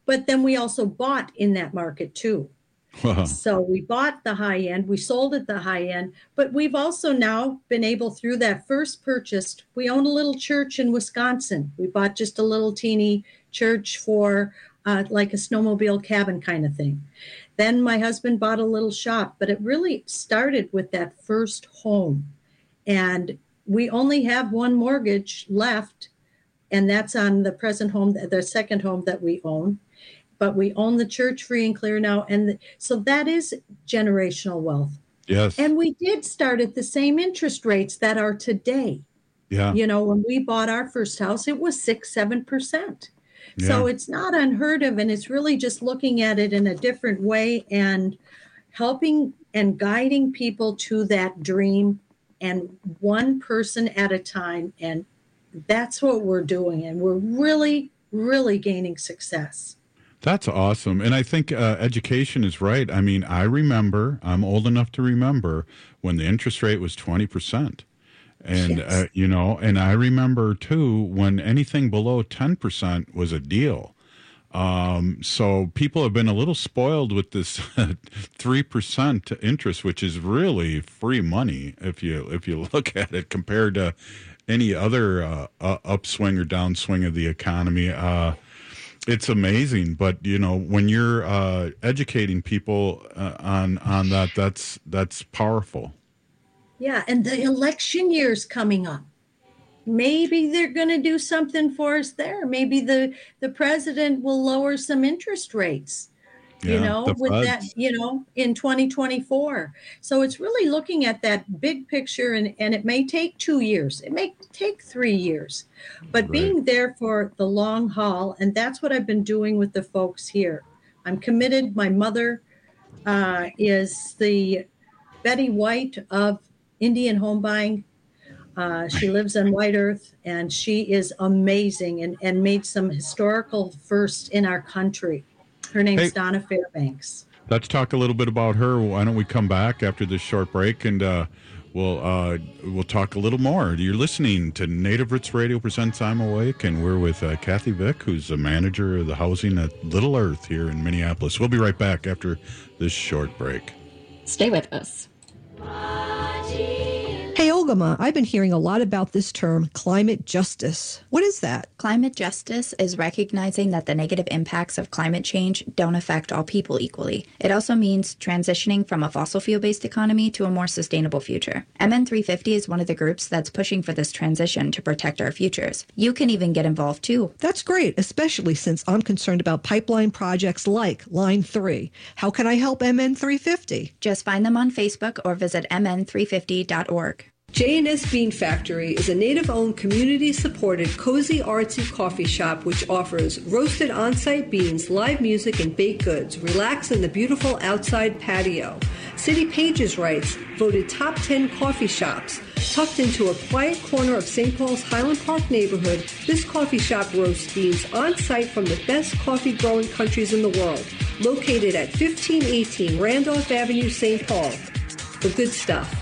But then we also bought in that market too. Wow. So we bought the high end, we sold at the high end, but we've also now been able, through that first purchase, we own a little church in Wisconsin. We bought just a little teeny church for uh, like a snowmobile cabin kind of thing. Then my husband bought a little shop, but it really started with that first home. And we only have one mortgage left, and that's on the present home, the second home that we own. But we own the church free and clear now. And the, so that is generational wealth. Yes. And we did start at the same interest rates that are today. Yeah. You know, when we bought our first house, it was six, seven percent. Yeah. So it's not unheard of. And it's really just looking at it in a different way and helping and guiding people to that dream, and one person at a time. And that's what we're doing. And we're really, really gaining success. That's awesome. And I think uh, education is right. I mean, I remember, I'm old enough to remember when the interest rate was twenty percent. And, Yes. uh, you know, and I remember, too, when anything below ten percent was a deal. Um, so people have been a little spoiled with this three percent interest, which is really free money if you if you look at it compared to any other uh, uh, upswing or downswing of the economy. Uh, it's amazing. But, you know, when you're uh, educating people uh, on on that, that's that's powerful. Yeah, and the election year's coming up. Maybe they're going to do something for us there. Maybe the, the president will lower some interest rates, you Yeah, know, the with Feds. that, you know, in twenty twenty-four. So it's really looking at that big picture, and, and it may take two years. It may take three years, but Right. being there for the long haul. And that's what I've been doing with the folks here. I'm committed. My mother uh, is the Betty White of Indian home buying. Uh, she lives on White Earth, and she is amazing and, and made some historical firsts in our country. Her name's Hey. Donna Fairbanks. Let's talk a little bit about her. Why don't we come back after this short break, and uh, we'll uh, we'll talk a little more. You're listening to Native Roots Radio presents I'm Awake, and we're with uh, Kathy Vick, who's the manager of the housing at Little Earth here in Minneapolis. We'll be right back after this short break. Stay with us. Hey, Olgama, I've been hearing a lot about this term, climate justice. What is that? Climate justice is recognizing that the negative impacts of climate change don't affect all people equally. It also means transitioning from a fossil fuel-based economy to a more sustainable future. M N three fifty is one of the groups that's pushing for this transition to protect our futures. You can even get involved too. That's great, especially since I'm concerned about pipeline projects like Line three. How can I help M N three fifty? Just find them on Facebook or visit m n three fifty dot org. J and S Bean Factory is a native-owned, community-supported, cozy, artsy coffee shop which offers roasted on-site beans, live music, and baked goods. Relax in the beautiful outside patio. City Pages writes, voted top ten coffee shops. Tucked into a quiet corner of Saint Paul's Highland Park neighborhood, this coffee shop roasts beans on-site from the best coffee-growing countries in the world. Located at fifteen eighteen Randolph Avenue, Saint Paul. The good stuff.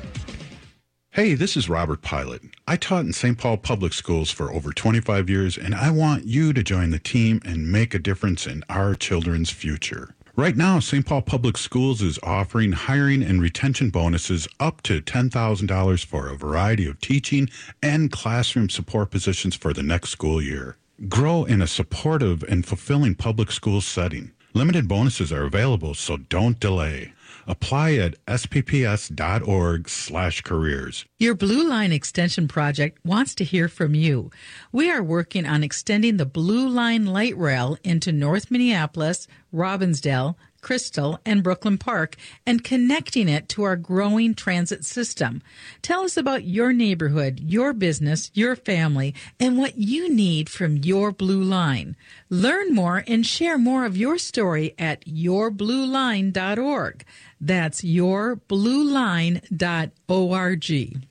Hey, this is Robert Pilot. I taught in Saint Paul Public Schools for over twenty-five years, and I want you to join the team and make a difference in our children's future. Right now, Saint Paul Public Schools is offering hiring and retention bonuses up to ten thousand dollars for a variety of teaching and classroom support positions for the next school year. Grow in a supportive and fulfilling public school setting. Limited bonuses are available, so don't delay. Apply at s p p s dot org slash careers. Your Blue Line Extension Project wants to hear from you. We are working on extending the Blue Line light rail into North Minneapolis, Robbinsdale, Crystal, and Brooklyn Park, and connecting it to our growing transit system. Tell us about your neighborhood, your business, your family, and what you need from your Blue Line. Learn more and share more of your story at your blue line dot org. That's your blue line dot org.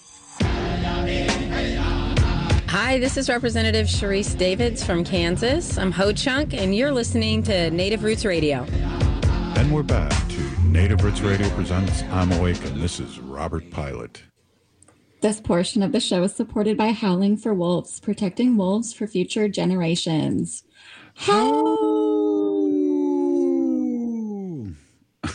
Hi, this is Representative Sharice Davids from Kansas. I'm Ho Chunk, and you're listening to Native Roots Radio. And we're back to Native Roots Radio presents I'm Awake, and this is Robert Pilot. This portion of the show is supported by Howling for Wolves, protecting wolves for future generations. Howl!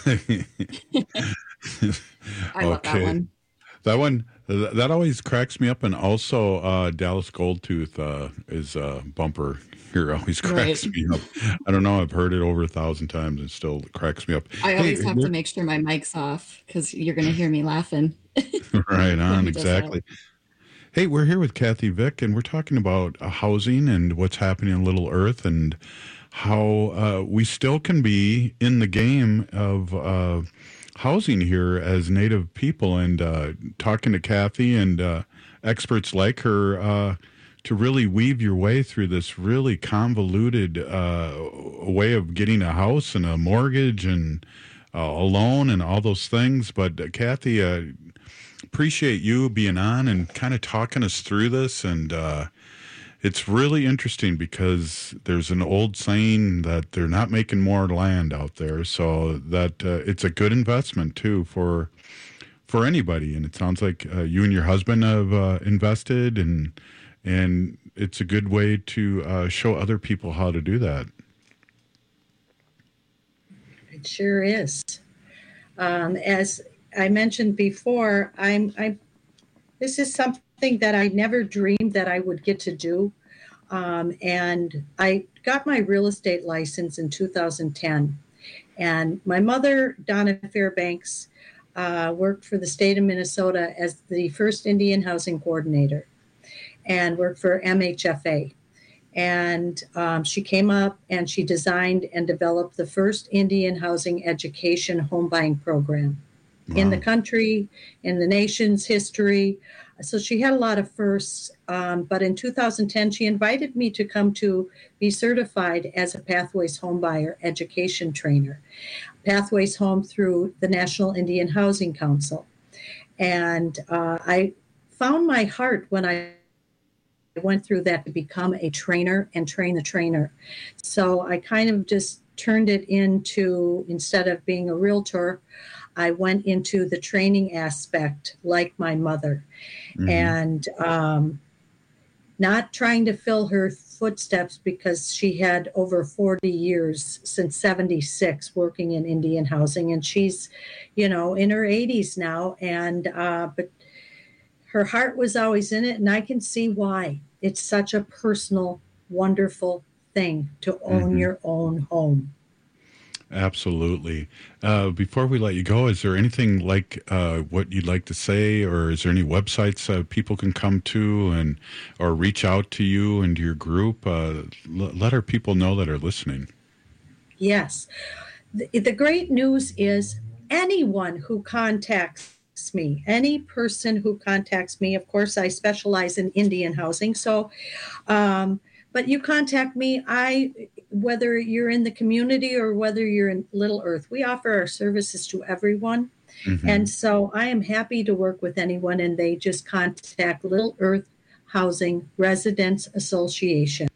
I love that one. That one, that always cracks me up. And also, uh, Dallas Goldtooth uh, is a bumper here. Always cracks right. me up. I don't know. I've heard it over a thousand times and still cracks me up. I always hey, have to make sure my mic's off because you're going to hear me laughing. Right on. Exactly. Hey, we're here with Kathy Vick, and we're talking about uh, housing and what's happening in Little Earth and how uh, we still can be in the game of uh, housing here as Native people, and uh, talking to Kathy and uh, experts like her uh, to really weave your way through this really convoluted uh, way of getting a house and a mortgage and uh, a loan and all those things. But uh, Kathy, uh, appreciate you being on and kind of talking us through this. And uh, it's really interesting because there's an old saying that they're not making more land out there. So that uh, it's a good investment, too, for for anybody. And it sounds like uh, you and your husband have uh, invested, and and it's a good way to uh, show other people how to do that. It sure is. Um, as I mentioned before, I'm, I'm, this is something that I never dreamed that I would get to do. Um, and I got my real estate license in two thousand ten. And my mother, Donna Fairbanks, uh, worked for the state of Minnesota as the first Indian housing coordinator and worked for M H F A. And um, she came up and she designed and developed the first Indian housing education home buying program. Wow. In the country, in the nation's history. So she had a lot of firsts. Um, but in two thousand ten, she invited me to come to be certified as a Pathways Homebuyer education trainer. Pathways Home through the National Indian Housing Council. And uh, I found my heart when I went through that to become a trainer and train the trainer. So I kind of just turned it into, instead of being a realtor, I went into the training aspect like my mother. Mm-hmm. And um, not trying to fill her footsteps because she had over forty years since seventy-six working in Indian housing. And she's, you know, in her eighties now. And uh, but her heart was always in it. And I can see why. It's such a personal, wonderful thing to own mm-hmm. your own home. Absolutely. Uh, before we let you go, is there anything like uh, what you'd like to say, or is there any websites uh, people can come to and or reach out to you and your group? Uh, l- let our people know that are listening. Yes. The, the great news is anyone who contacts me, any person who contacts me, of course, I specialize in Indian housing. So, um, but you contact me, I, whether you're in the community or whether you're in Little Earth, we offer our services to everyone. Mm-hmm. And so I am happy to work with anyone, and they just contact Little Earth Housing Residents Association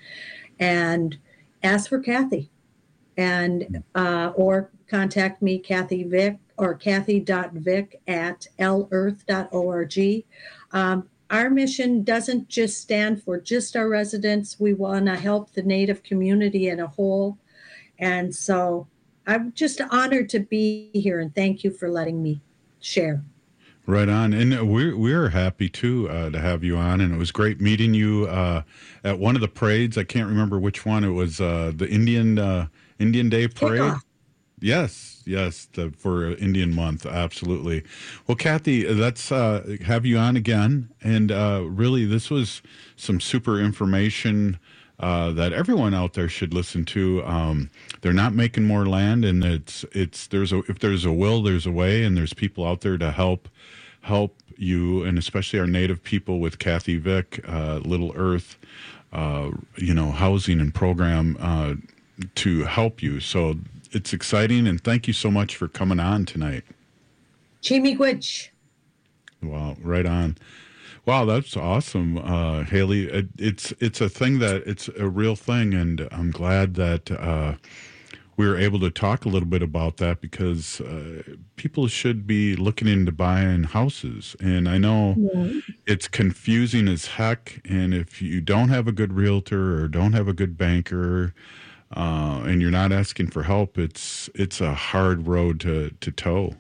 and ask for Kathy, and uh, or contact me, Kathy Vick, or kathy.vick at l earth dot org. Um, Our mission doesn't just stand for just our residents. We want to help the Native community in a whole. And so I'm just honored to be here, and thank you for letting me share. Right on. And we're, we're happy, too, uh, to have you on. And it was great meeting you uh, at one of the parades. I can't remember which one. It was uh, the Indian uh, Indian Day Parade. Kickoff. Yes, yes, the, for Indian Month, absolutely. Well, Kathy, let's uh, have you on again. And uh, really, this was some super information uh, that everyone out there should listen to. Um, they're not making more land, and it's it's there's a if there's a will, there's a way, and there's people out there to help help you, and especially our Native people with Kathy Vick, uh, Little Earth, uh, you know, housing and program uh, to help you. So. It's exciting, and thank you so much for coming on tonight. Chimigwich. Wow, right on. Wow, that's awesome, uh, Haley. It, it's it's a thing that it's a real thing, and I'm glad that uh, we were able to talk a little bit about that, because uh, people should be looking into buying houses. And I know yeah. it's confusing as heck, and if you don't have a good realtor or don't have a good banker, uh, and you're not asking for help, it's it's a hard road to to toe.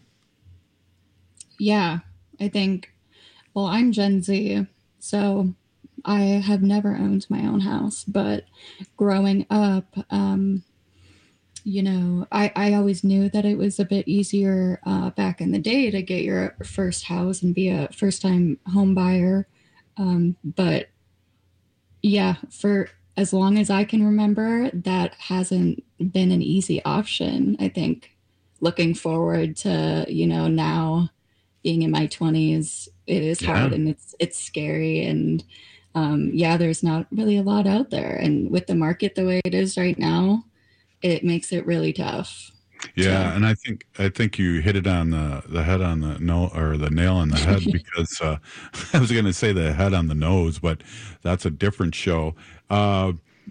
Yeah, I think, well, I'm Gen Z, so I have never owned my own house, but growing up, um, you know, I, I always knew that it was a bit easier uh, back in the day to get your first house and be a first-time home buyer. Um, but yeah, for as long as I can remember, that hasn't been an easy option. I think looking forward to, you know, now being in my twenties, it is Yeah. hard and it's it's scary. And um, yeah, there's not really a lot out there. And with the market the way it is right now, it makes it really tough. Yeah, So- and I think I think you hit it on the, the head on the no or the nail on the head because uh, I was going to say the head on the nose, but that's a different show. Uh,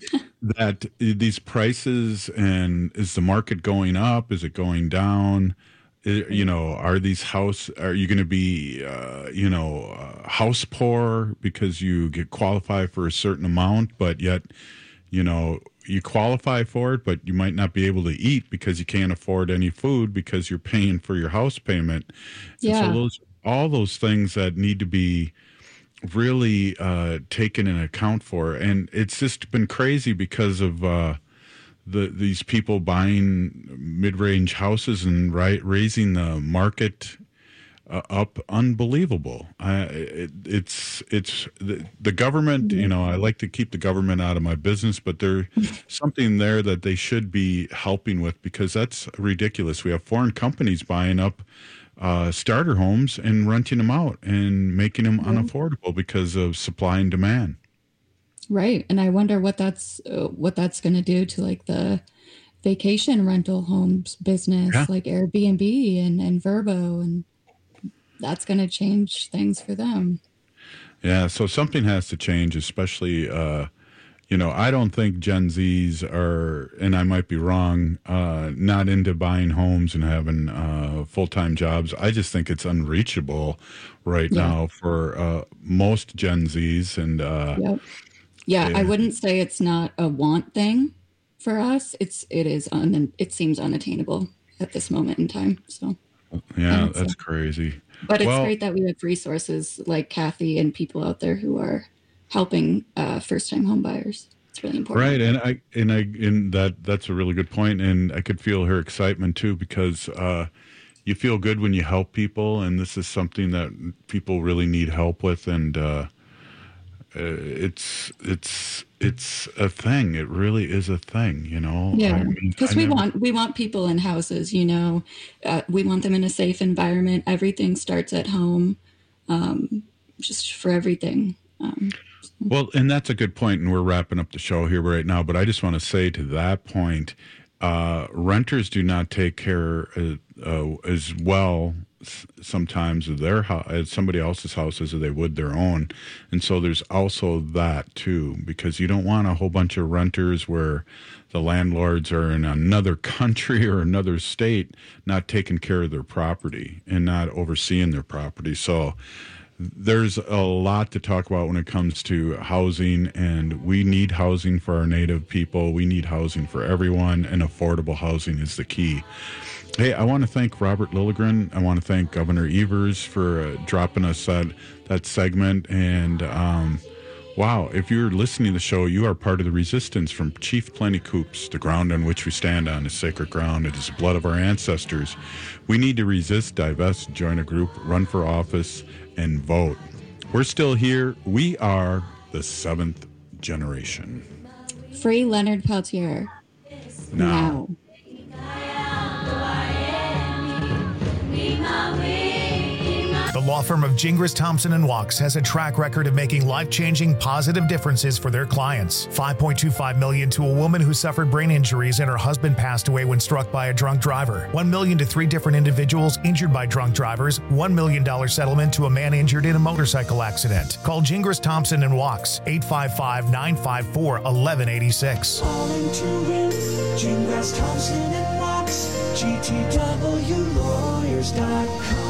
that these prices, and is the market going up? Is it going down? I- You know, are these house? Are you going to be, uh, you know, uh, house poor because you get qualify for a certain amount, but yet, you know, you qualify for it, but you might not be able to eat because you can't afford any food because you're paying for your house payment. And Yeah. so those, all those things that need to be really uh, taken in account for. And it's just been crazy because of uh, the these people buying mid-range houses and right, raising the market uh, up unbelievable. I, it, it's it's the, the government, you know, I like to keep the government out of my business, but there's something there that they should be helping with because that's ridiculous. We have foreign companies buying up uh, starter homes and renting them out and making them unaffordable because of supply and demand. Right. And I wonder what that's uh, what that's going to do to like the vacation rental homes business, Yeah. like Airbnb and, and Vrbo, and that's going to change things for them. Yeah, so something has to change, especially, uh, you know, I don't think Gen Zs are, and I might be wrong, uh, not into buying homes and having uh, full-time jobs. I just think it's unreachable right Yeah. now for uh, most Gen Zs. And uh, Yep. Yeah, Yeah. I wouldn't say it's not a want thing for us. It's it is un, it seems unattainable at this moment in time. So, yeah, And so- that's crazy. but it's Well, great that we have resources like Kathy and people out there who are helping uh, first-time home buyers. It's really important. Right, and I and I and that that's a really good point, and I could feel her excitement too because uh, you feel good when you help people, and this is something that people really need help with, and uh, uh, it's it's it's a thing. It really is a thing, you know. Yeah, I mean, because I we never- want we want people in houses. You know, uh, we want them in a safe environment. Everything starts at home, um, just for everything. Um, Well, and that's a good point, and we're wrapping up the show here right now. But I just want to say to that point, uh, renters do not take care uh, uh, as well s- sometimes of their house as somebody else's house as they would their own, and so there's also that too, because you don't want a whole bunch of renters where the landlords are in another country or another state not taking care of their property and not overseeing their property. So there's a lot to talk about when it comes to housing, and we need housing for our Native people. We need housing for everyone, and affordable housing is the key. Hey, I want to thank Robert Lilligren. I want to thank Governor Evers for uh, dropping us that, that segment. And um, wow, if you're listening to the show, you are part of the resistance from Chief Plenty Coups. The ground on which we stand on is sacred ground. It is the blood of our ancestors. We need to resist, divest, join a group, run for office, and vote. We're still here. We are the seventh generation. free Leonard Peltier Now. The law firm of Gingras, Thompson and Wachs has a track record of making life-changing positive differences for their clients. five point two five million dollars to a woman who suffered brain injuries and her husband passed away when struck by a drunk driver. one million dollars to three different individuals injured by drunk drivers. one million dollars settlement to a man injured in a motorcycle accident. Call Gingras, Thompson and Wachs, eight five five, nine five four, one one eight six. Calling to win, Gingras, Thompson and Wachs, G T W lawyers dot com.